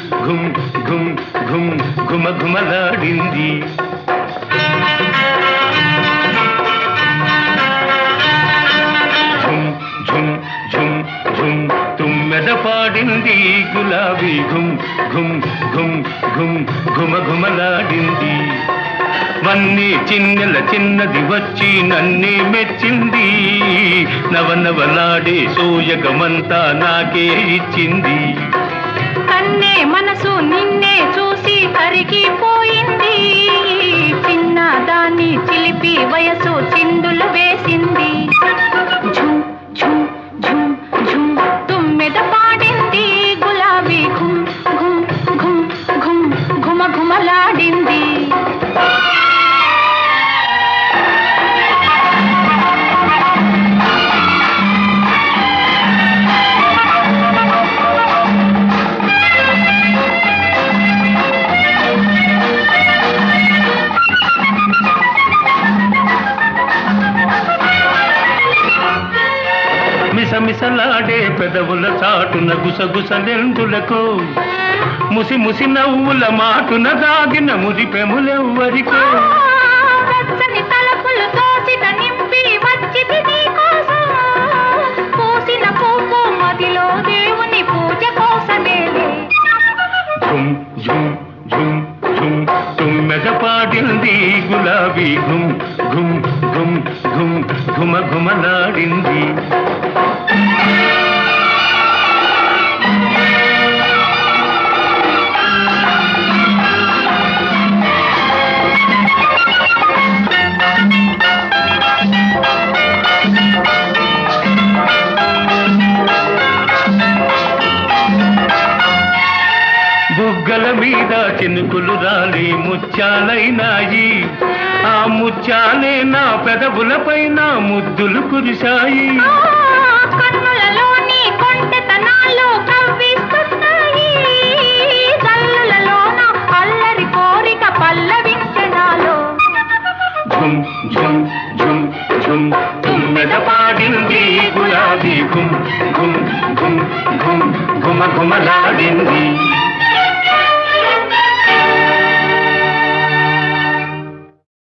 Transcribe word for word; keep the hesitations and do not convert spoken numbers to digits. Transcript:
ఘుమ్ ఘుమ్ ఘుమ్ ఘుమ ఘుమలాడింది. ఝుమ్ ఝుమ్ ఝుమ్ ఝుమ్ తుమ్మెద పాడింది గులాబీ ఘుమ్ ఘుమ్ ఘుమ్ ఘుమ్ ఘుమ ఘుమలాడింది. వన్నీ చిన్నెల చిన్నది వచ్చి నన్నే మెచ్చింది. నవనవలాడే సోయగమంతా నాకే ఇచ్చింది. కన్నే మనసు నిన్నే చూసి కరిగిపోయింది. చిన్న దాన్ని చిలిపి వయసు చిందులు వేసింది. ఝుమ్ ఝుమ్ ఝుమ్ ఝుమ్ తుమ్మెద పాడింది గులాబీ ఘుమ్ ఘుమ్ ఘుమ్ ఘుమ్ ఘుమ ఘుమలాడింది. మిసమిసలాడే పెదవుల చాటున గుసగుసలెందులకు ముసి ముసి నవ్వుల మాటున దాగిన మురిపెములెవ్వరికో. వెచ్చని తలపులు తోసిన నింపి వచ్చింది నీకోసం. పూసిన పువ్వు మదిలో దేవుని పూజ కోసమేలే. ఝుమ్ ఝుమ్ ఝుమ్ ఝుమ్ తుమ్మెద పాడింది గులాబీ ఘుమ్ ఘుమ్ ఘుమ్ ఘుమ్ ఘుమ ఘుమలాడింది. బుగ్గల మీద చినుకులు రాలి ముత్యాలైనాయి. ఆ ముత్యాలే నా పెదవులపైన ముద్దులు కురిశాయి. కన్నులలోని కొంటెతనాలు కవ్విస్తున్నాయి. కళ్ళులలోన అల్లరి కోరిక పల్లవించడాలో. ఝుమ్ ఝుమ్ ఝుమ్ ఝుమ్ తుమ్మెద పాడింది గులాబీ ఘుమ్ ఘుమ్ ఘుమ్ ఘుమ్ ఘుమ ఘుమలాడింది.